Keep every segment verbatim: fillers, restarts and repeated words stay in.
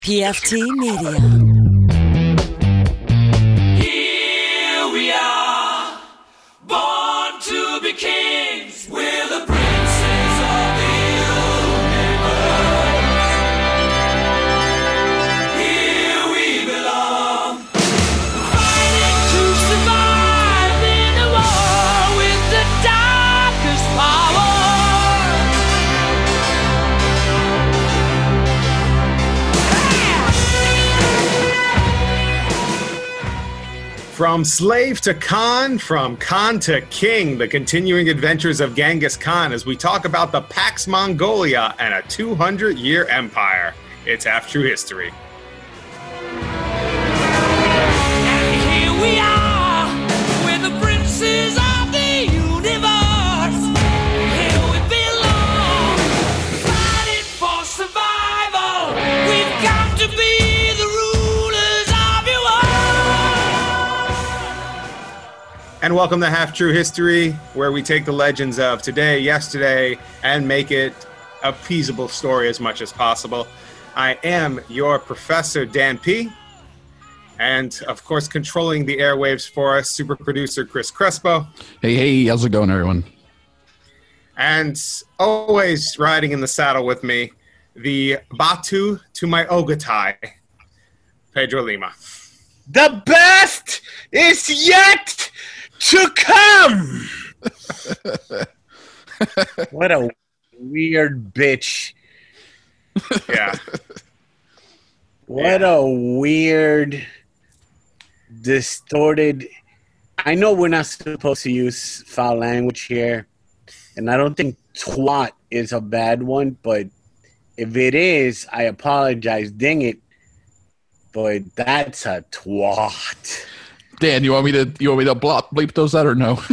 P F T Media. Here we are, born to be kings. We're the princes of the universe. Here we belong, fighting to survive in a war with the darkest power. From slave to Khan, from Khan to king, the continuing adventures of Genghis Khan as we talk about the Pax Mongolia and a two hundred year empire. It's Half True History. And here we are, we're the princes of the universe. Here we belong, fighting for survival. We've got to be the rulers of your world. And welcome to Half True History, where we take the legends of today, yesterday, and make it a feasible story as much as possible. I am your Professor Dan P. And, of course, controlling the airwaves for us, super producer Chris Crespo. Hey, hey, how's it going, everyone? And always riding in the saddle with me, the Batu to my Ogatai, Pedro Lima. The best is yet to come. What a weird bitch. Yeah. What a weird, distorted. I know we're not supposed to use foul language here, and I don't think twat is a bad one, but if it is, I apologize. Dang it. But that's a twat. Dan, you want me to you want me to blop, bleep those out or no?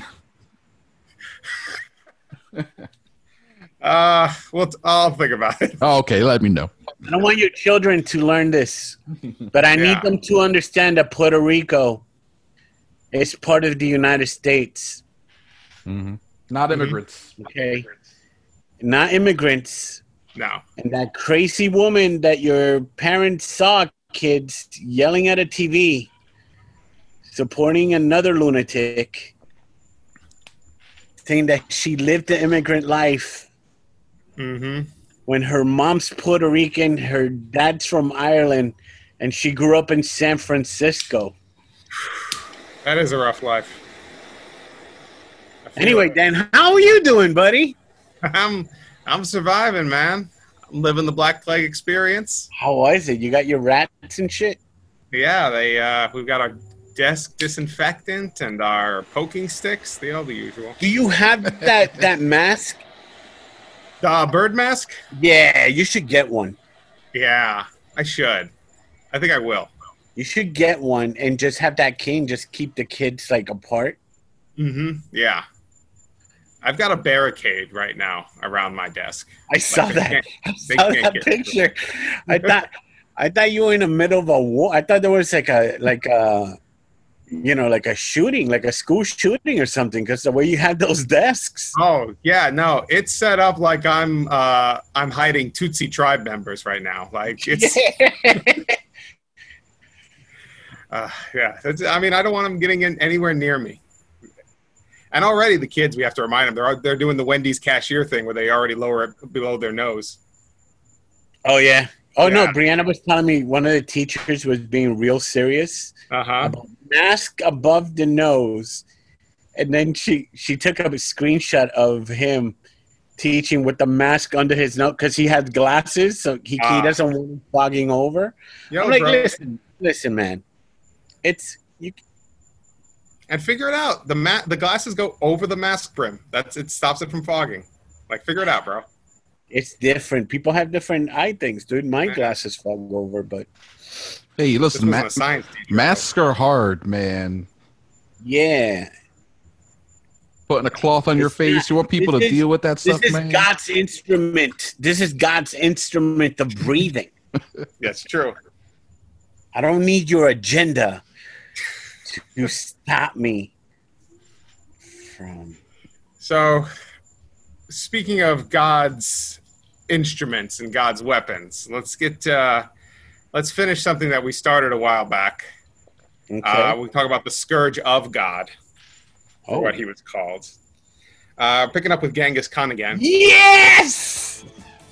Uh, well, I'll think about it. Oh, okay, let me know. I don't want your children to learn this, but I need Yeah. them to understand that Puerto Rico is part of the United States, Mm-hmm. Not immigrants. okay? Not immigrants. No. And that crazy woman that your parents saw, kids, yelling at a T V, supporting another lunatic, saying that she lived the immigrant life. Mm-hmm. When her mom's Puerto Rican, her dad's from Ireland, and she grew up in San Francisco. That is a rough life. I feel Anyway, it. Dan, how are you doing, buddy? I'm I'm surviving, man. I'm living the Black Plague experience. How was it? You got your rats and shit? Yeah, they uh, we've got our desk disinfectant and our poking sticks. The all the usual. Do you have that, that mask? The uh, bird mask? Yeah, you should get one. Yeah, I should. I think I will. You should get one and just have that king just keep the kids, like, apart. Mm-hmm. Yeah. I've got a barricade right now around my desk. I saw they that. can't- I they saw can't that get through. picture. I thought I thought you were in the middle of a war. I thought there was like a like a you know like a shooting, like a school shooting or something. Because the way you had those desks. Oh yeah, no, it's set up like I'm uh, I'm hiding Tutsi tribe members right now. Like it's uh, yeah. It's, I mean, I don't want them getting in anywhere near me. And already the kids, we have to remind them they're they're doing the Wendy's cashier thing where they already lower it below their nose. Oh yeah. Oh no, Yeah. Brianna was telling me one of the teachers was being real serious. Uh huh. Mask above the nose, and then she she took up a screenshot of him teaching with the mask under his nose because he has glasses, so he, Ah. he doesn't want it fogging over. Yo, I'm like, bro. listen, listen, man, it's you. And figure it out. The ma- the glasses go over the mask brim. That's it. Stops it from fogging. Like figure it out, bro. It's different. People have different eye things, dude. My Yeah. glasses fog over, but Hey, This listen, wasn't ma- a science teacher. masks are hard, man. yeah. Putting a cloth on your It's face, not- you want people to this is- deal with that This stuff, is man? God's instrument. This is God's instrument of breathing. That's true. I don't need your agenda to stop me from. So, speaking of God's instruments and God's weapons, let's get uh, let's finish something that we started a while back. Okay. Uh, we talk about the Scourge of God, or Oh. what he was called. Uh, picking up with Genghis Khan again. Yes!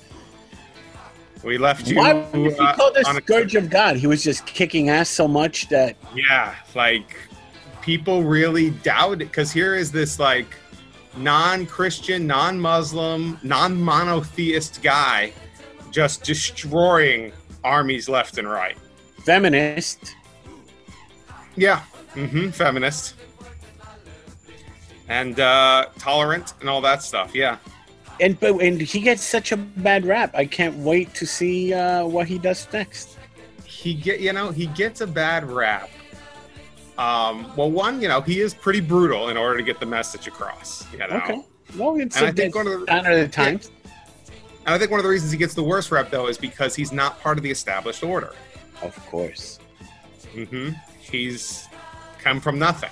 We left you. Why was he uh, called the on a- Scourge of God? He was just kicking ass so much that... Yeah, like people really doubt it because here is this like non-Christian, non-Muslim, non-monotheist guy just destroying armies left and right. Feminist. Yeah, mm-hmm, feminist. And uh, tolerant and all that stuff, yeah. And but and he gets such a bad rap. I can't wait to see uh, what he does next. He get you know, he gets a bad rap. Um, well, one, you know, he is pretty brutal in order to get the message across. You know? Okay. Well, it's And a I think bit one of the- sign of the times. And I think one of the reasons he gets the worst rep, though, is because he's not part of the established order. Of course. Mm-hmm. He's come from nothing.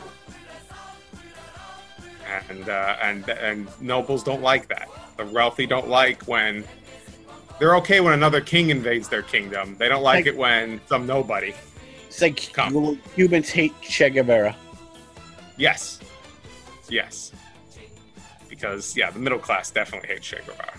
And, uh, and and nobles don't like that. The wealthy don't like when... They're okay when another king invades their kingdom. They don't like Like- it when some nobody... It's like Come. Cubans hate Che Guevara. Yes. Yes. Because, yeah, the middle class definitely hates Che Guevara.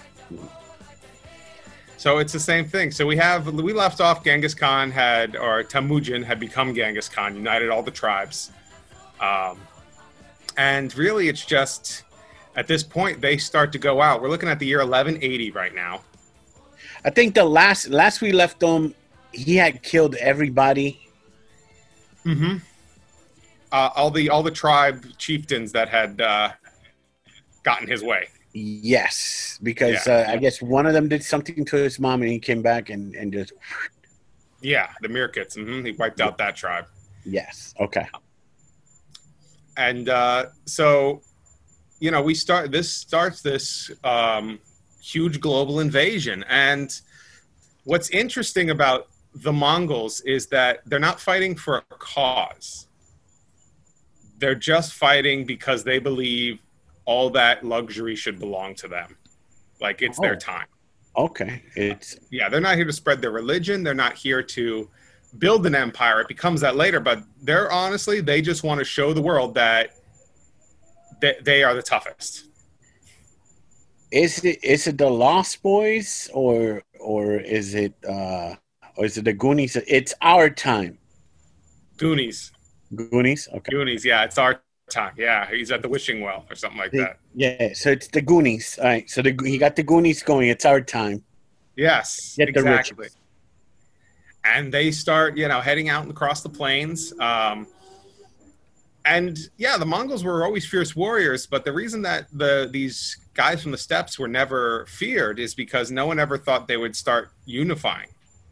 So it's the same thing. So we have, we left off Genghis Khan had, or Temujin had become Genghis Khan, united all the tribes. Um, and really it's just, at this point, they start to go out. We're looking at the year eleven eighty right now. I think the last last we left him, he had killed everybody. Mm-hmm. Uh, all the all the tribe chieftains that had uh, gotten his way. Yes, because Yeah. uh, I guess one of them did something to his mom, and he came back and, and just Yeah, the Mirkits. Mm-hmm. He wiped out that tribe. yes. Okay. And uh, so, you know, we start. This starts this um, huge global invasion. And what's interesting about the Mongols is that they're not fighting for a cause. They're just fighting because they believe all that luxury should belong to them. Like it's Oh. their time. Okay. It's Yeah, they're not here to spread their religion. They're not here to build an empire. It becomes that later, but they're honestly, they just want to show the world that they, they are the toughest. is it is it the Lost Boys or or is it uh or is it the Goonies? It's our time. Goonies. Goonies. Okay. Goonies, yeah, it's our time. Yeah, he's at the wishing well or something like The- that. yeah. So it's the Goonies. All right. So the he got the Goonies going. It's our time. Yes, Get the exactly. riches. And they start, you know, heading out across the plains. Um, and yeah, the Mongols were always fierce warriors, but the reason that the these guys from the steppes were never feared is because no one ever thought they would start unifying.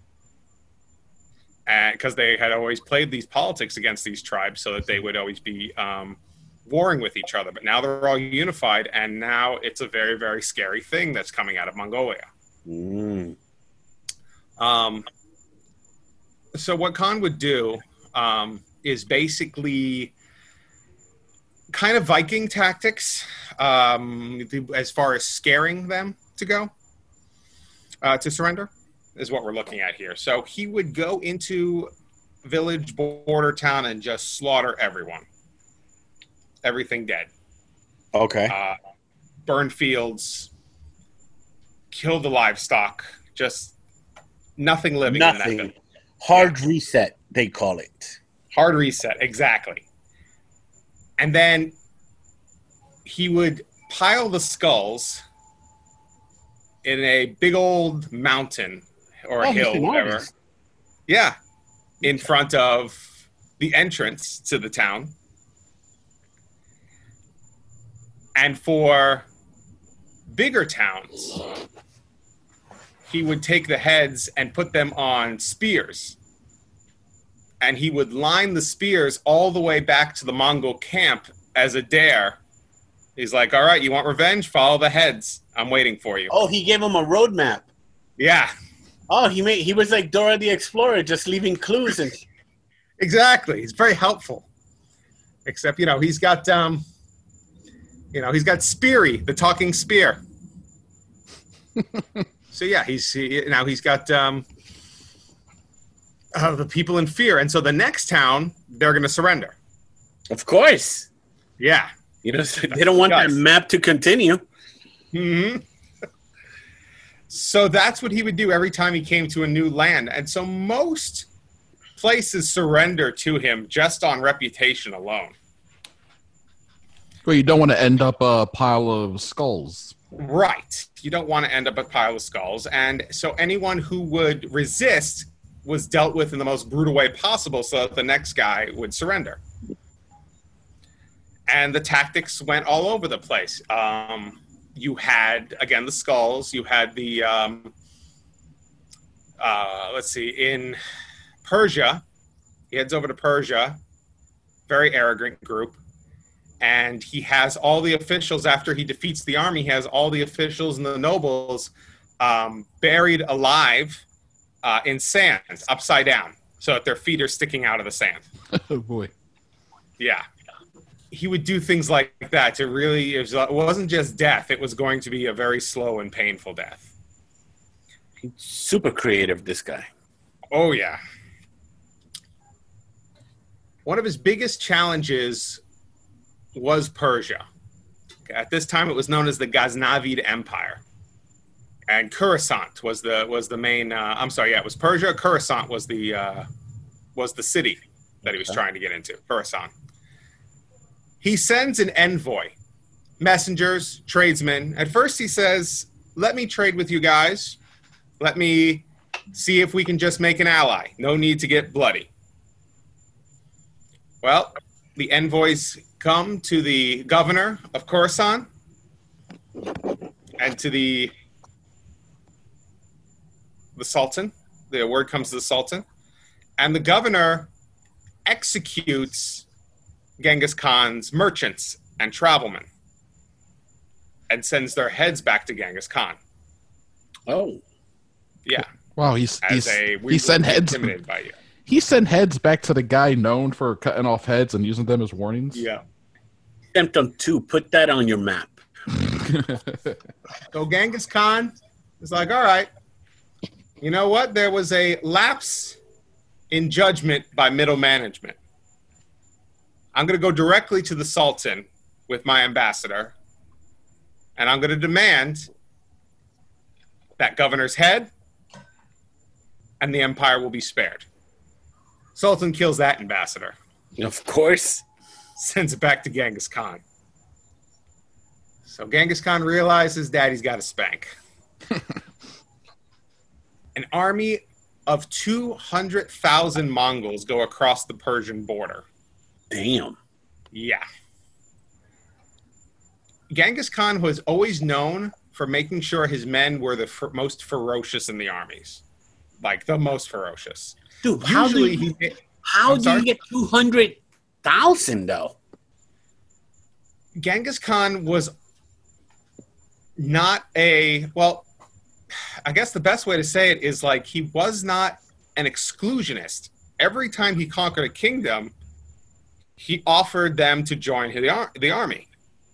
And because they had always played these politics against these tribes so that they would always be um, warring with each other. But now they're all unified, and now it's a very, very scary thing that's coming out of Mongolia. Mm. Um, so what Khan would do um, is basically kind of Viking tactics um, as far as scaring them to go, uh, to surrender, is what we're looking at here. So he would go into village, border town, and just slaughter everyone. Everything dead. Okay. Uh, burn fields, kill the livestock, just nothing living in that Nothing. village. Hard reset, they call it. Hard reset, exactly. And then he would pile the skulls in a big old mountain or Oh, hill, he's an whatever. artist. Yeah, in front of the entrance to the town. And for bigger towns, he would take the heads and put them on spears. And he would line the spears all the way back to the Mongol camp as a dare. He's like, all right, you want revenge? Follow the heads. I'm waiting for you. Oh, he gave him a roadmap. Yeah, Oh, he made he was like Dora the Explorer, just leaving clues and exactly. He's very helpful. Except, you know, he's got, um, you know, he's got Speary, the talking spear. So yeah, he's he, now he's got um, uh, the people in fear. And so the next town, they're going to surrender. Of course. Yeah. You know, they don't want that Yes. map to continue. hmm So that's what he would do every time he came to a new land. And so most places surrender to him just on reputation alone. Well, you don't want to end up a pile of skulls. Right. You don't want to end up a pile of skulls. And so anyone who would resist was dealt with in the most brutal way possible so that the next guy would surrender. And the tactics went all over the place. Um, you had, again, the skulls. You had the, um, uh, let's see, in Persia, he heads over to Persia, very arrogant group. And he has all the officials, after he defeats the army, he has all the officials and the nobles um, buried alive uh, in sand, upside down, so that their feet are sticking out of the sand. Oh, boy. Yeah. He would do things like that to really, it, was, it wasn't just death, it was going to be a very slow and painful death. Super creative, this guy. Oh, yeah. One of his biggest challenges was Persia. At this time, it was known as the Ghaznavid Empire. And Coruscant was the was the main. Uh, I'm sorry, yeah, it was Persia. Coruscant was the uh, was the city that he was trying to get into. Coruscant. He sends an envoy, messengers, tradesmen. At first, he says, "Let me trade with you guys. Let me see if we can just make an ally. No need to get bloody." Well, the envoys come to the governor of Khorasan and to the the Sultan. The word comes to the Sultan. And the governor executes Genghis Khan's merchants and travelmen and sends their heads back to Genghis Khan. Oh. Yeah. Wow, he's, As he's a, we he sent will be heads. intimidated by you. He sent heads back to the guy known for cutting off heads and using them as warnings. Yeah. Symptom two, put that on your map. So Genghis Khan is like, all right, you know what? There was a lapse in judgment by middle management. I'm going to go directly to the Sultan with my ambassador, and I'm going to demand that governor's head, and the empire will be spared. Sultan kills that ambassador, Of course. sends it back to Genghis Khan. So Genghis Khan realizes daddy's got a spank. An army of two hundred thousand Mongols go across the Persian border. Damn. Yeah. Genghis Khan was always known for making sure his men were the f- most ferocious in the armies. Like, the most ferocious. Dude, how do Usually you, he... how I'm do sorry? you get two hundred thousand, though? Genghis Khan was not a... Well, I guess the best way to say it is, like, he was not an exclusionist. Every time he conquered a kingdom, he offered them to join the, ar- the army.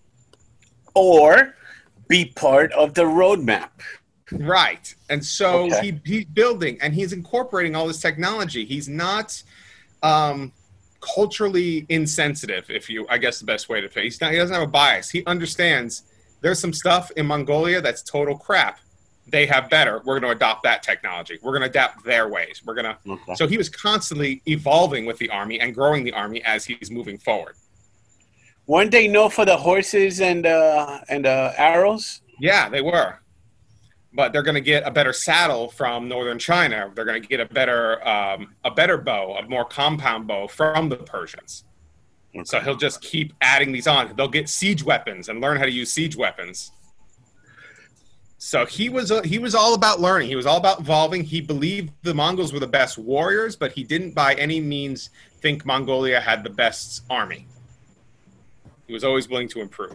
Or be part of the roadmap. Right. And so Okay. he, he's building and he's incorporating all this technology. He's not um, culturally insensitive, if you, I guess the best way to say. He's not, he doesn't have a bias. He understands there's some stuff in Mongolia that's total crap. They have better. We're going to adopt that technology. We're going to adapt their ways. We're going to. Okay. So he was constantly evolving with the army and growing the army as he's moving forward. Weren't they known for the horses and uh, and uh, arrows? Yeah, they were. But they're going to get a better saddle from northern China. They're going to get a better um, a better bow, a more compound bow from the Persians. So he'll just keep adding these on. They'll get siege weapons and learn how to use siege weapons. So he was uh, he was all about learning. He was all about evolving. He believed the Mongols were the best warriors, but he didn't by any means think Mongolia had the best army. He was always willing to improve.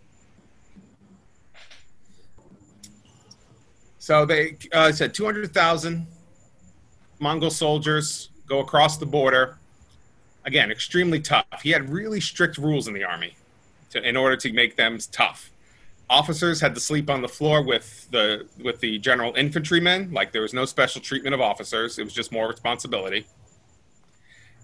So they uh, said two hundred thousand Mongol soldiers go across the border. Again, extremely tough. He had really strict rules in the army to, in order to make them tough. Officers had to sleep on the floor with the with the general infantrymen. Like, there was no special treatment of officers. It was just more responsibility.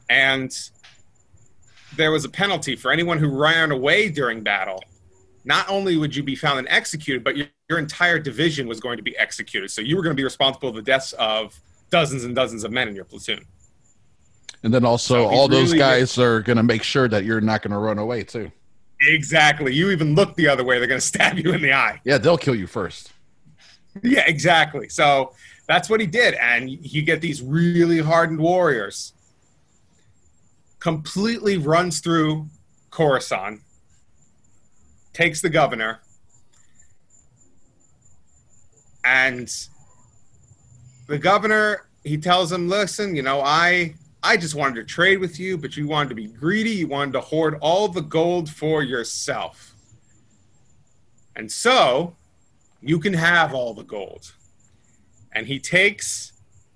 And there was a penalty for anyone who ran away during battle. Not only would you be found and executed, but your, your entire division was going to be executed. So you were going to be responsible for the deaths of dozens and dozens of men in your platoon. And then also So he's all those really guys are going to make sure that you're not going to run away too. Exactly. You even look the other way, they're going to stab you in the eye. Yeah, they'll kill you first. Yeah, exactly. So that's what he did. And you get these really hardened warriors. Completely runs through Khorasan, takes the governor, and the governor, he tells him, listen, you know, I I just wanted to trade with you, but you wanted to be greedy. You wanted to hoard all the gold for yourself. And so you can have all the gold. And he takes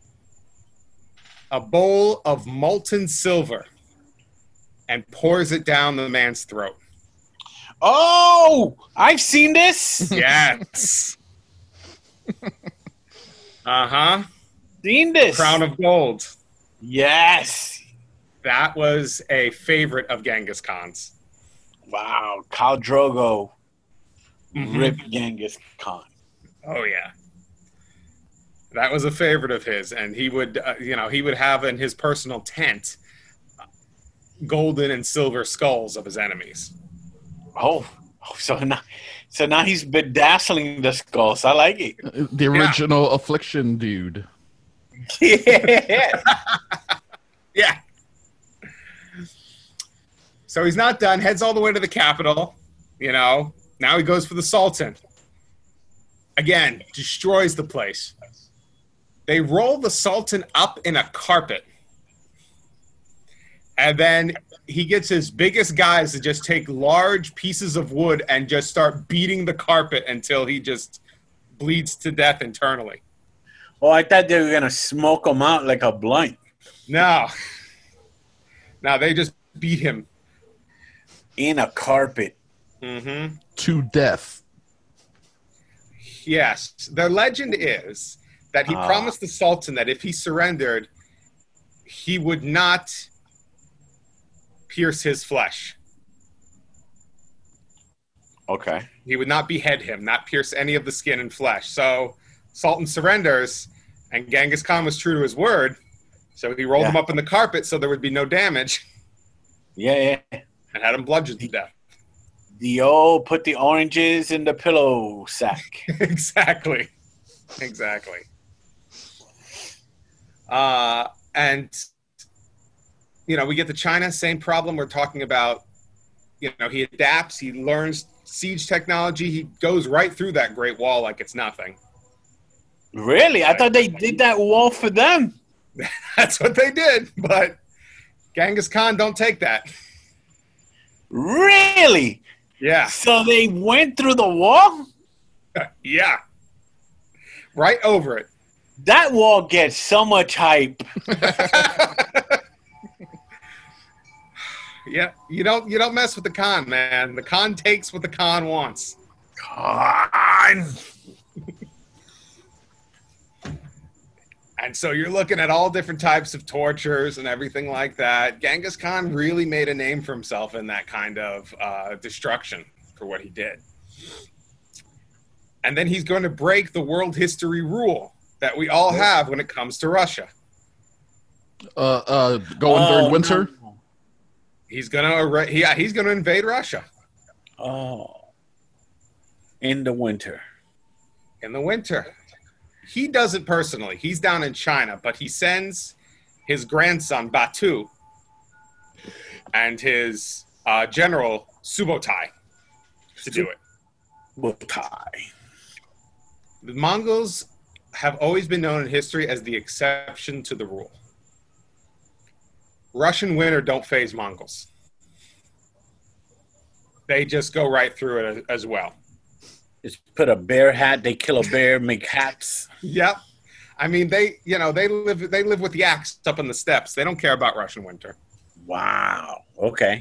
a bowl of molten silver and pours it down the man's throat. Oh, I've seen this. Yes. Uh-huh. Seen this. Crown of gold. Yes. That was a favorite of Genghis Khan's. Wow. Khal Drogo Mhm. ripped Genghis Khan. Oh, yeah. That was a favorite of his. And he would, uh, you know, he would have in his personal tent golden and silver skulls of his enemies. Oh, oh, so now, so now he's bedazzling the skulls. I like it. The original Affliction dude. Yeah. Yeah. So he's not done. Heads all the way to the capital. You know, now he goes for the Sultan. Again, destroys the place. They roll the Sultan up in a carpet. And then he gets his biggest guys to just take large pieces of wood and just start beating the carpet until he just bleeds to death internally. Oh, I thought they were going to smoke him out like a blunt. No. No, they just beat him. In a carpet. Mm-hmm. To death. Yes. The legend is that he Ah. promised the Sultan that if he surrendered, he would not pierce his flesh. Okay. He would not behead him, not pierce any of the skin and flesh. So Sultan surrenders, and Genghis Khan was true to his word. So he rolled Yeah. him up in the carpet so there would be no damage Yeah, yeah. and had him bludgeoned to death. The old put the oranges in the pillow sack. Exactly. Exactly. Uh, and, you know, we get to China, same problem. We're talking about, you know, he adapts, he learns siege technology. He goes right through that Great Wall like it's nothing. Really? I thought they did that wall for them. That's what they did. But Genghis Khan don't take that. Really? Yeah. So they went through the wall? Yeah. Right over it. That wall gets so much hype. Yeah. You don't you don't mess with the Khan, man. The Khan takes what the Khan wants. Khan. And so you're looking at all different types of tortures and everything like that. Genghis Khan really made a name for himself in that kind of uh, destruction for what he did. And then he's going to break the world history rule that we all have when it comes to Russia. Uh, uh, going Oh, during winter. no. He's gonna yeah, he's gonna invade Russia Oh. In the winter. in the winter. He does it personally. He's down in China, but he sends his grandson Batu and his uh, general Subotai to do it. Butai. The Mongols have always been known in history as the exception to the rule. Russian winter don't phase Mongols. They just go right through it as well. Just put a bear hat. They kill a bear, make hats. Yep. I mean, they, you know, they live they live with the axe up in the steppes. They don't care about Russian winter. Wow. Okay.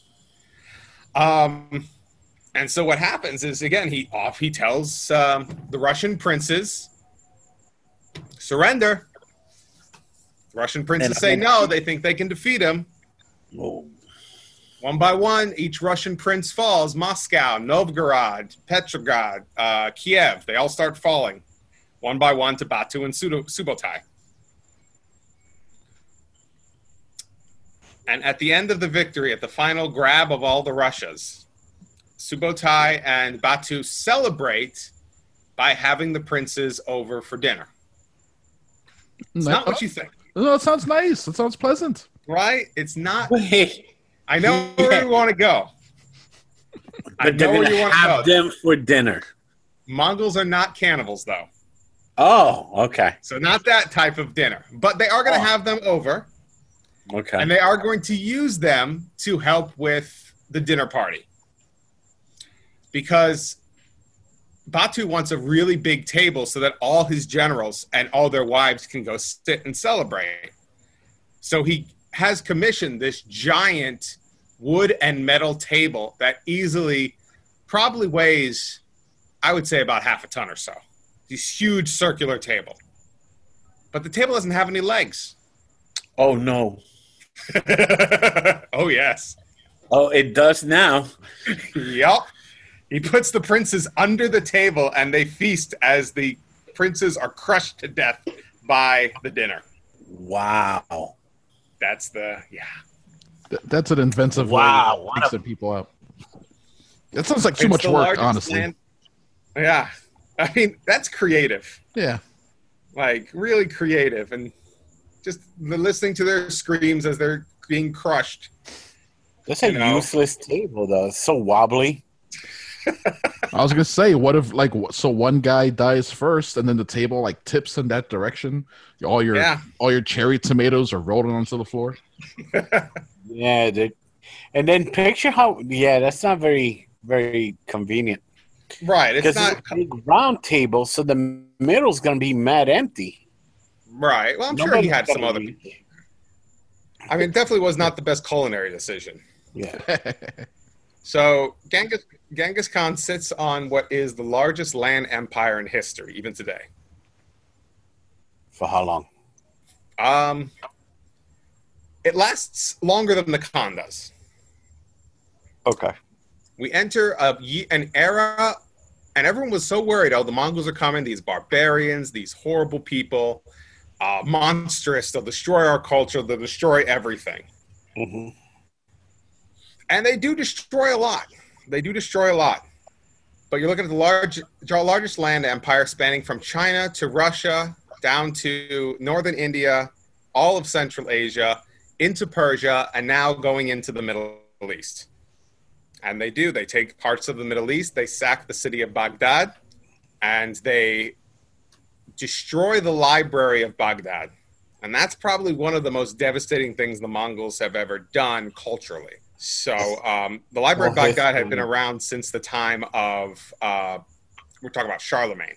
Um, and so what happens is, again, he off he tells um, the Russian princes, surrender. Russian princes And- say no. They think they can defeat him. Whoa. One by one, each Russian prince falls. Moscow, Novgorod, Petrograd, uh, Kiev. They all start falling. One by one to Batu and Sudo- Subotai. And at the end of the victory, at the final grab of all the Russias, Subotai and Batu celebrate by having the princes over for dinner. It's not what you think, No, that sounds nice. That sounds pleasant. right? It's not. Wait. I know where you want to go. I But they're know where gonna you want to have go. them for dinner. Mongols are not cannibals, though. Oh, okay. So not that type of dinner. But they are going to Oh. have them over, Okay. and they are going to use them to help with the dinner party. Because Batu wants a really big table so that all his generals and all their wives can go sit and celebrate. So he has commissioned this giant wood and metal table that easily probably weighs, I would say, about half a ton or so. This huge circular table. But the table doesn't have any legs. Oh, no. Oh, yes. Oh, it does now. Yup. He puts the princes under the table and they feast as the princes are crushed to death by the dinner. Wow. That's the, yeah. Th- That's an inventive Wow, way what of a- mixing people up. That sounds like too It's much the work, largest honestly. land- Yeah. I mean, that's creative. Yeah. Like, really creative. And just the listening to their screams as they're being crushed. That's a You know. useless table, though. It's so wobbly. I was gonna say, what if like wh- so one guy dies first, and then the table like tips in that direction? All your Yeah. all your cherry tomatoes are rolling onto the floor. Yeah, dude. And then picture how. Yeah, that's not very, very convenient. Right. It's Because not. it's a big round table, so the middle's gonna be mad empty. Right. Well, I'm sure he Nobody's had some gonna other. eat. I mean, it definitely was not the best culinary decision. Yeah. So Genghis, Genghis Khan sits on what is the largest land empire in history, even today. For how long? Um, it lasts longer than the Khan does. Okay. We enter a, ye- an era, and everyone was so worried, oh, the Mongols are coming, these barbarians, these horrible people, uh, monstrous, they'll destroy our culture, they'll destroy everything. hmm And they do destroy a lot. They do destroy a lot. But you're looking at the large, largest land empire spanning from China to Russia, down to northern India, all of Central Asia, into Persia, and now going into the Middle East. And they do. They take parts of the Middle East, they sack the city of Baghdad, and they destroy the library of Baghdad. And that's probably one of the most devastating things the Mongols have ever done culturally. So um, the Library of Well, Baghdad had history. been around since the time of, uh, we're talking about Charlemagne.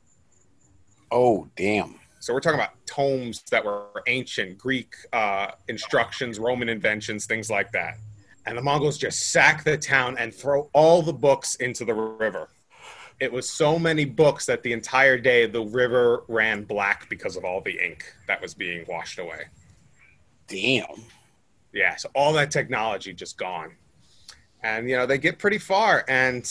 Oh, damn. So we're talking about tomes that were ancient, Greek uh, instructions, Roman inventions, things like that. And the Mongols just sack the town and throw all the books into the river. It was so many books that the entire day the river ran black because of all the ink that was being washed away. Damn. Yeah, so all that technology just gone. And, you know, they get pretty far. And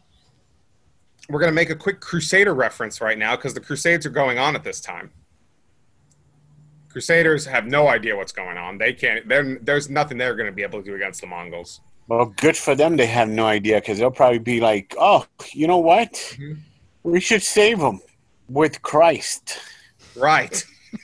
we're going to make a quick Crusader reference right now because the Crusades are going on at this time. Crusaders have no idea what's going on. They can't, they're- there's nothing they're going to be able to do against the Mongols. Well, good for them. They have no idea because they'll probably be like, oh, you know what? Mhm. We should save them with Christ. Right.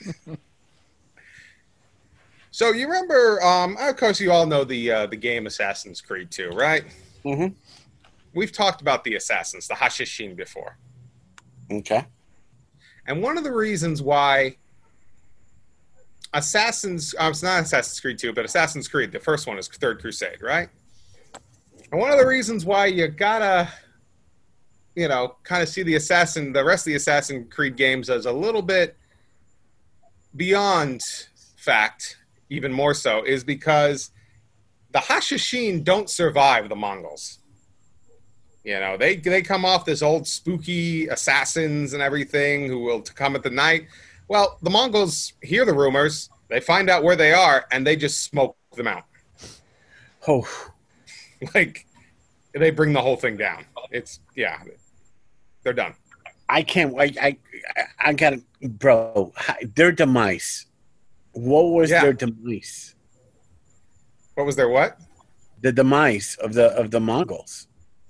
So you remember, um, of course, you all know the uh, the game Assassin's Creed two, right? hmm We've talked about the assassins, the Hashishin, before. Okay. And one of the reasons why Assassin's, um, it's not Assassin's Creed two, but Assassin's Creed, the first one is Third Crusade, right? And one of the reasons why you gotta, you know, kind of see the Assassin, the rest of the Assassin's Creed games as a little bit beyond fact, even more so, is because the Hashishin don't survive the Mongols. You know, they they come off this old spooky assassins and everything who will come at the night. Well, the Mongols hear the rumors. They find out where they are, and they just smoke them out. Oh, Like, they bring the whole thing down. It's, yeah, they're done. I can't. I I, I got to, bro. Their demise. What was Yeah. their demise? What was their what? The demise of the of the Mongols.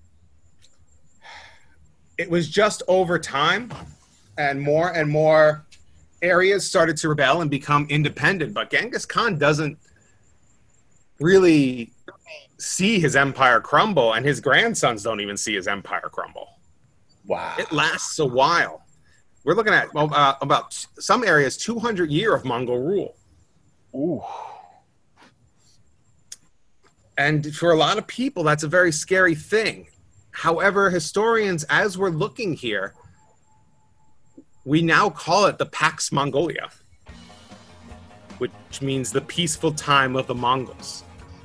It was just over time, and more and more areas started to rebel and become independent. But Genghis Khan doesn't really see his empire crumble, and his grandsons don't even see his empire crumble. Wow. It lasts a while. We're looking at uh, about some areas two hundred year of Mongol rule. Ooh. And for a lot of people, that's a very scary thing. However, historians, as we're looking here, we now call it the Pax Mongolia, which means the peaceful time of the Mongols.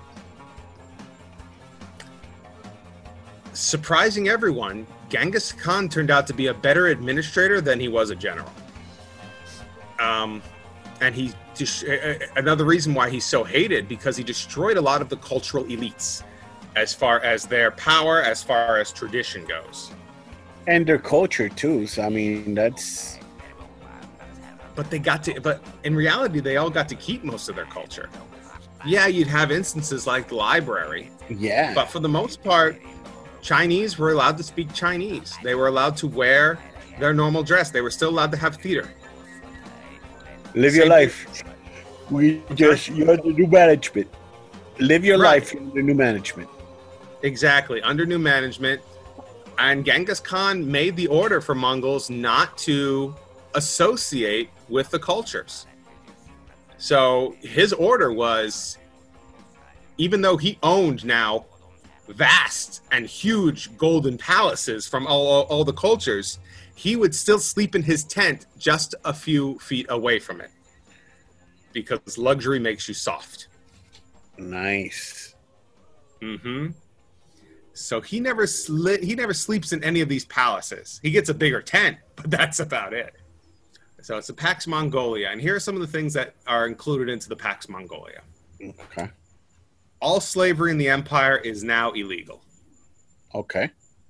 Surprising everyone, Genghis Khan turned out to be a better administrator than he was a general. Um, and he just, another reason why he's so hated, because he destroyed a lot of the cultural elites as far as their power, as far as tradition goes. And their culture too. So I mean, that's But they got to, but in reality, they all got to keep most of their culture. Yeah, you'd have instances like the library, yeah. but for the most part, Chinese were allowed to speak Chinese. They were allowed to wear their normal dress. They were still allowed to have theater. Live your Same- life. We just you're the new management. Live your Right. life in the new management. Exactly, under new management. And Genghis Khan made the order for Mongols not to associate with the cultures. So his order was, even though he owned now vast and huge golden palaces from all, all, all the cultures, he would still sleep in his tent just a few feet away from it, because luxury makes you soft. Nice. Mm-hmm. So he never sli- he never sleeps in any of these palaces. He gets a bigger tent, but that's about it. So it's the Pax Mongolia, and here are some of the things that are included into the Pax Mongolia. Okay. All slavery in the empire is now illegal. Okay.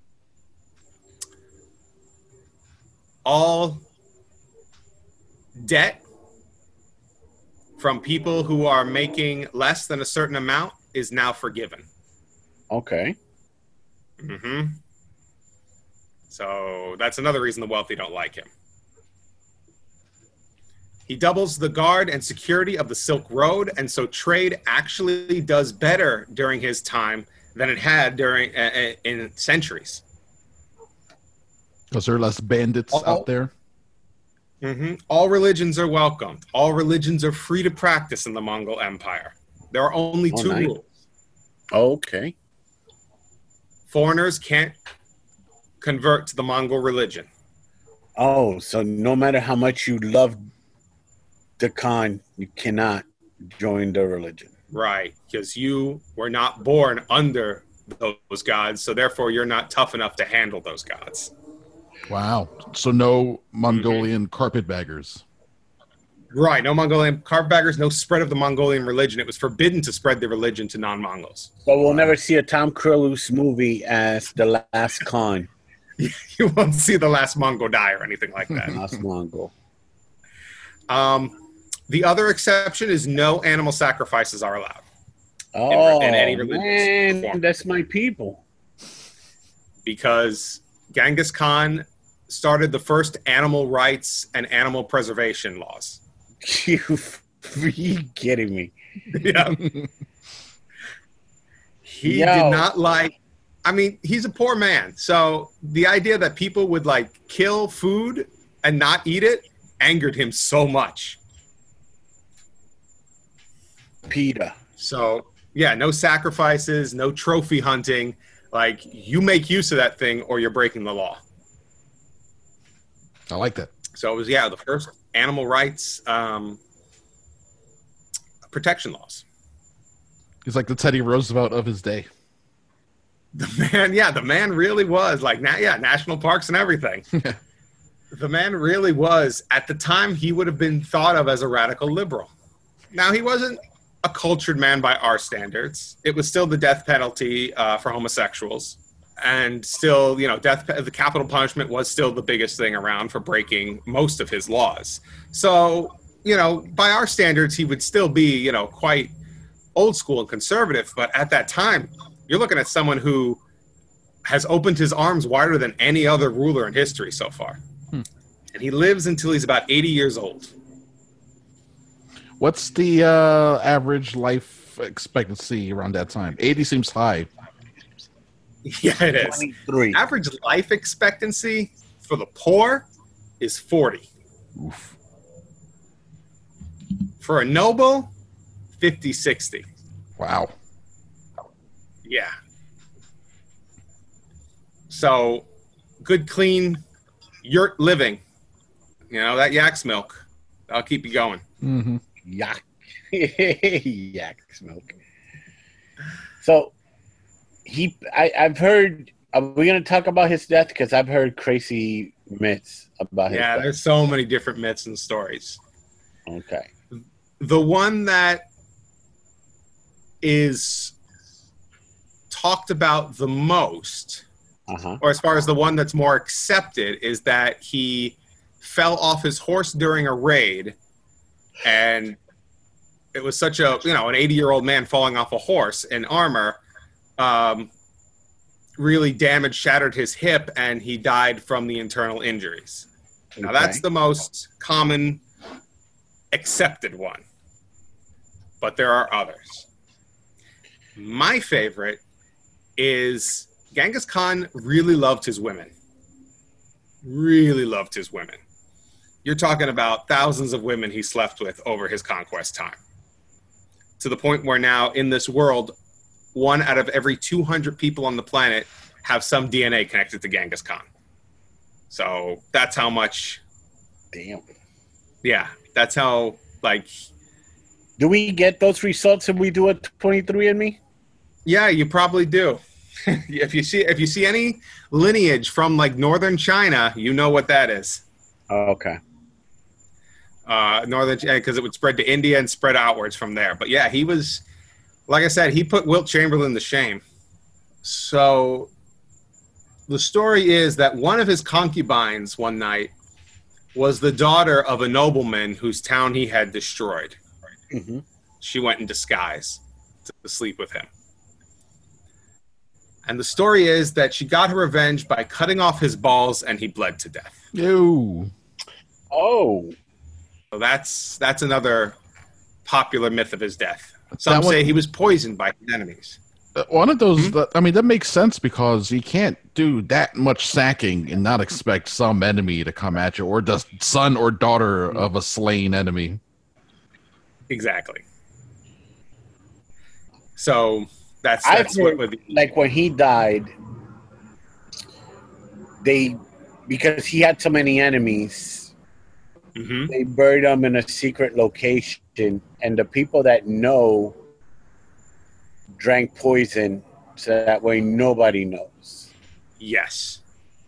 All debt from people who are making less than a certain amount is now forgiven. Okay. Mm-hmm. So that's another reason the wealthy don't like him. He doubles the guard and security of the Silk Road, and so trade actually does better during his time than it had during uh, in centuries. Because there are less bandits Oh. out there. Mm-hmm. All religions are welcomed. All religions are free to practice in the Mongol Empire. There are only Oh, two nice. rules. Okay. Foreigners can't convert to the Mongol religion. Oh, so no matter how much you love the Khan, you cannot join the religion. Right, because you were not born under those gods, so therefore you're not tough enough to handle those gods. Wow. So no Mongolian carpetbaggers. Right, no Mongolian carpetbaggers, no spread of the Mongolian religion. It was forbidden to spread the religion to non-Mongols. So we'll never see a Tom Cruise movie as the last Khan, You won't see the last Mongol die or anything like that. last Mongol. um, the other exception is no animal sacrifices are allowed. Oh, in any religious man, form. that's my people. Because Genghis Khan started the first animal rights and animal preservation laws. You, are you kidding me? Yeah. He Yo. did not like, I mean, he's a poor man. So the idea that people would like kill food and not eat it angered him so much. PETA. So yeah, no sacrifices, no trophy hunting. Like, you make use of that thing or you're breaking the law. I like that. So it was, yeah, the first animal rights um, protection laws. He's like the Teddy Roosevelt of his day. The man, yeah, the man really was like, na- yeah, national parks and everything. The man really was, at the time, he would have been thought of as a radical liberal. Now, he wasn't a cultured man by our standards. It was still the death penalty uh, for homosexuals. And still, you know, death, the capital punishment was still the biggest thing around for breaking most of his laws. So, you know, by our standards, he would still be, you know, quite old school and conservative. But at that time, you're looking at someone who has opened his arms wider than any other ruler in history so far. Hmm. And he lives until he's about eighty years old. What's the uh, average life expectancy around that time? eighty seems high. Yeah, it is. twenty-three. Average life expectancy for the poor is forty. Oof. For a noble, fifty, sixty. Wow. Yeah. So, good, clean yurt living. You know, that yak's milk. That'll keep you going. Mm-hmm. Yak. Yak smoke. So, he, I, I've heard, are we going to talk about his death? Because I've heard crazy myths about his Yeah, death. there's so many different myths and stories. Okay. The one that is talked about the most, Uh-huh. or as far as the one that's more accepted, is that he fell off his horse during a raid, and it was such a, you know, an eighty-year-old man falling off a horse in armor, um, really damaged, shattered his hip, and he died from the internal injuries. Now, Okay. that's the most common accepted one, but there are others. My favorite is Genghis Khan really loved his women. Really loved his women. You're talking about thousands of women he slept with over his conquest time. To the point where now in this world, one out of every two hundred people on the planet have some D N A connected to Genghis Khan. So that's how much, Damn. yeah, that's how, like, Do we get those results if we do a twenty-three and me? yeah, you probably do. If you see if you see any lineage from like northern China, you know what that is. Oh, okay. Uh, northern because it would spread to India and spread outwards from there. But yeah, he was, like I said, he put Wilt Chamberlain to shame. So the story is that one of his concubines one night was the daughter of a nobleman whose town he had destroyed. Mm-hmm. She went in disguise to sleep with him. And the story is that she got her revenge by cutting off his balls and he bled to death. Ew. Oh. So that's that's another popular myth of his death. Some That one- say he was poisoned by his enemies. Uh, One of those, that- I mean, that makes sense because you can't do that much sacking and not expect some enemy to come at you, or the son or daughter of a slain enemy. Exactly. So that's, I've that's what heard, would be. like when he died, they, because he had so many enemies, Mhm. they buried him in a secret location, and the people that know drank poison so that way nobody knows. Yes.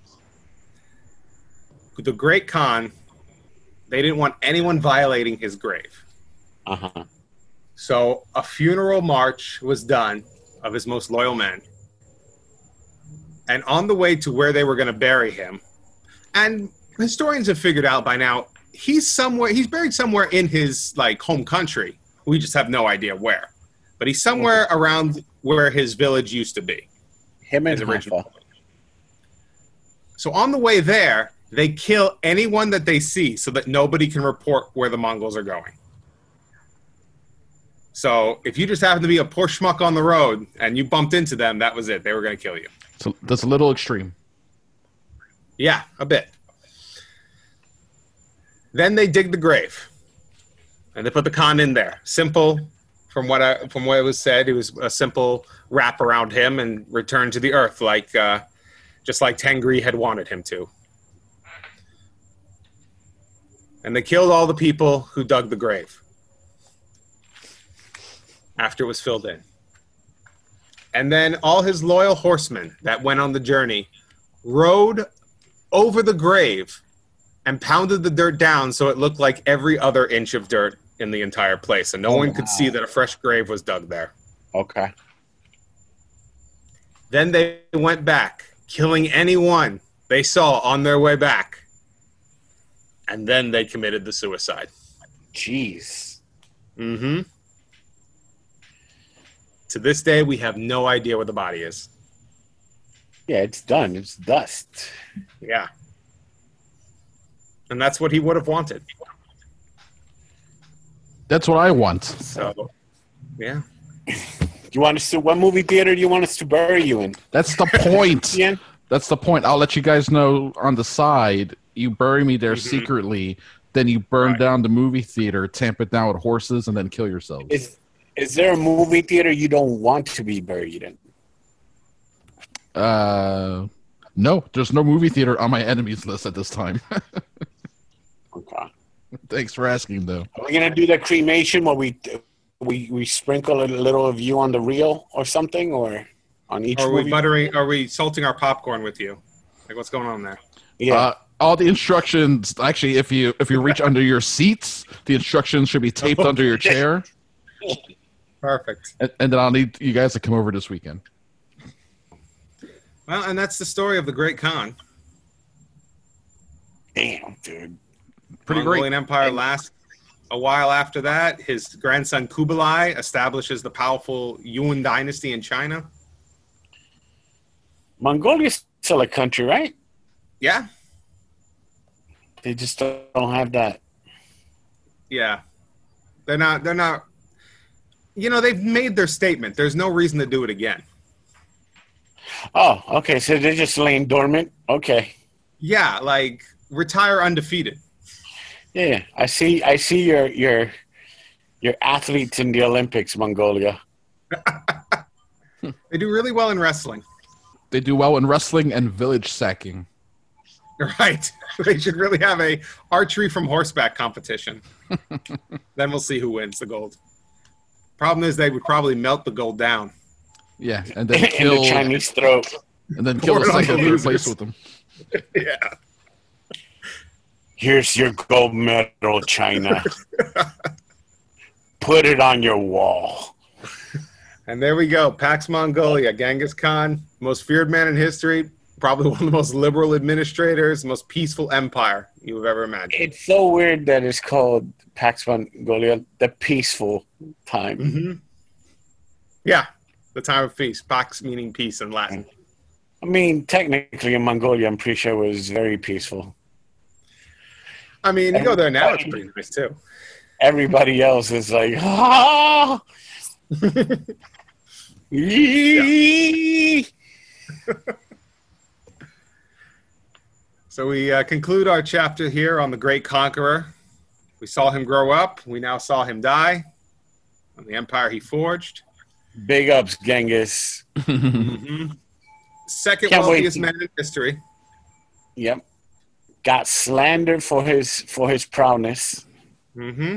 The Great Khan, they didn't want anyone violating his grave. Uh-huh. So a funeral march was done of his most loyal men. And on the way to where they were going to bury him, and historians have figured out by now, he's somewhere, he's buried somewhere in his like home country. We just have no idea where. But he's somewhere around where his village used to be. Him and His original. Haifa. So on the way there, they kill anyone that they see so that nobody can report where the Mongols are going. So if you just happen to be a poor schmuck on the road and you bumped into them, that was it. They were going to kill you. So that's a little extreme. Yeah, a bit. Then they dig the grave, and they put the Khan in there. Simple, from what I, from what it was said, it was a simple wrap around him and return to the earth, like uh, just like Tengri had wanted him to. And they killed all the people who dug the grave after it was filled in. And then all his loyal horsemen that went on the journey rode over the grave and pounded the dirt down so it looked like every other inch of dirt in the entire place, and no Oh, one could wow. see that a fresh grave was dug there. Okay. Then they went back, killing anyone they saw on their way back. And then they committed the suicide. Jeez. Mm-hmm. To this day, we have no idea where the body is. Yeah, it's done. It's dust. Yeah. And that's what he would have wanted. That's what I want. So, yeah. You want us to? What movie theater do you want us to bury you in? That's the point. Yeah. That's the point. I'll let you guys know on the side. You bury me there Mhm. secretly, then you burn Right. down the movie theater, tamp it down with horses, and then kill yourselves. Is is there a movie theater you don't want to be buried in? Uh, no, there's no movie theater on my enemies list at this time. Okay. Thanks for asking, though. Are we gonna do the cremation where we we we sprinkle a little of you on the reel or something, or on each Are we movie? buttering? Are we salting our popcorn with you? Like, what's going on there? Yeah. Uh, all the instructions. Actually, if you if you reach under your seats, the instructions should be taped under your chair, Perfect. and, and then I'll need you guys to come over this weekend. Well, and that's the story of the Great Khan. Damn, dude. Pretty Mongolian great. Empire lasts a while after that. His grandson Kublai establishes the powerful Yuan dynasty in China. Mongolia's still a country, right? Yeah, They just don't have that. yeah. They're not. They're not. You know, they've made their statement. There's no reason to do it again. Oh, okay. So they're just laying dormant. Okay. Yeah, like retire undefeated. Yeah, I see. I see your your your athletes in the Olympics, Mongolia. They do really well in wrestling. They do well in wrestling and village sacking. Right. They should really have a archery from horseback competition. Then we'll see who wins the gold. Problem is, they would probably melt the gold down. Yeah, and then In kill the Chinese throat. and then kill Pour the it on second the third losers. place with them. Yeah. Here's your gold medal, China. Put it on your wall. And there we go. Pax Mongolia, Genghis Khan, most feared man in history, probably one of the most liberal administrators, most peaceful empire you've ever imagined. It's so weird that it's called Pax Mongolia, the peaceful time. Mm-hmm. Yeah, the time of peace. Pax meaning peace in Latin. I mean, technically in Mongolia, I'm pretty sure it was very peaceful. I mean, you go there now, it's pretty nice too. Everybody else is like, ah! Yee! So we uh, conclude our chapter here on the great conqueror. We saw him grow up. We now saw him die on the empire he forged. Big ups, Genghis. Mm-hmm. Second Can't wait wealthiest to- man in history. Yep. Got slandered for his for his prowess. Mm-hmm.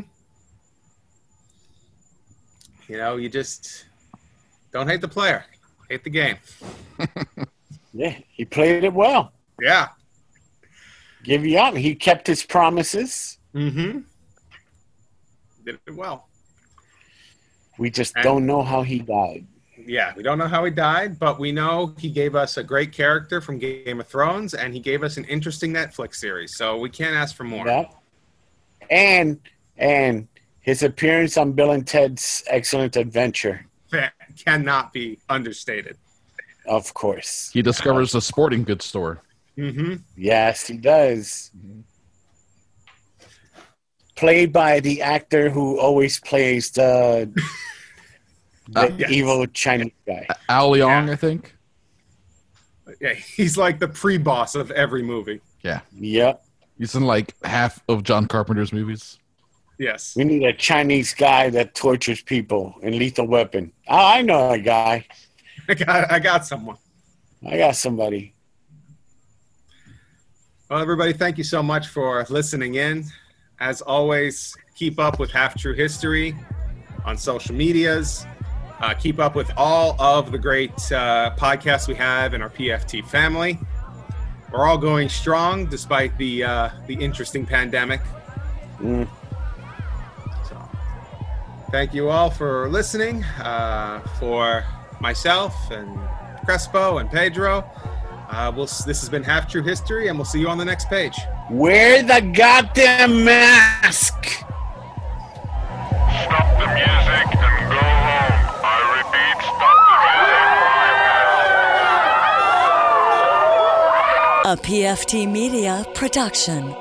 You know, you just don't hate the player. Hate the game. Yeah, he played it well. Yeah. Give you up. He kept his promises. Mm-hmm. Did it well. We just And- don't know how he died. Yeah, we don't know how he died, but we know he gave us a great character from Game of Thrones, and he gave us an interesting Netflix series. So we can't ask for more. Yep. And and his appearance on Bill and Ted's Excellent Adventure, That cannot be understated. of course. He discovers a sporting goods store. Mm-hmm. Yes, he does. Played by the actor who always plays the, the Uh, yes. evil Chinese guy. Al Leong, Yeah. I think. Yeah, he's like the pre-boss of every movie. Yep. He's in like half of John Carpenter's movies. Yes. We need a Chinese guy that tortures people in Lethal Weapon. Oh, I know a guy. I got, I got someone. I got somebody. Well, everybody, thank you so much for listening in. As always, keep up with Half True History on social medias. Uh, keep up with all of the great uh, podcasts we have in our P F T family. We're all going strong despite the uh, the interesting pandemic. Mm. So Thank you all for listening. Uh, for myself and Crespo and Pedro, uh, we'll, this has been Half True History, and we'll see you on the next page. Wear the goddamn mask! Stop the music and go home. I repeat, stop the music. A P F T Media production.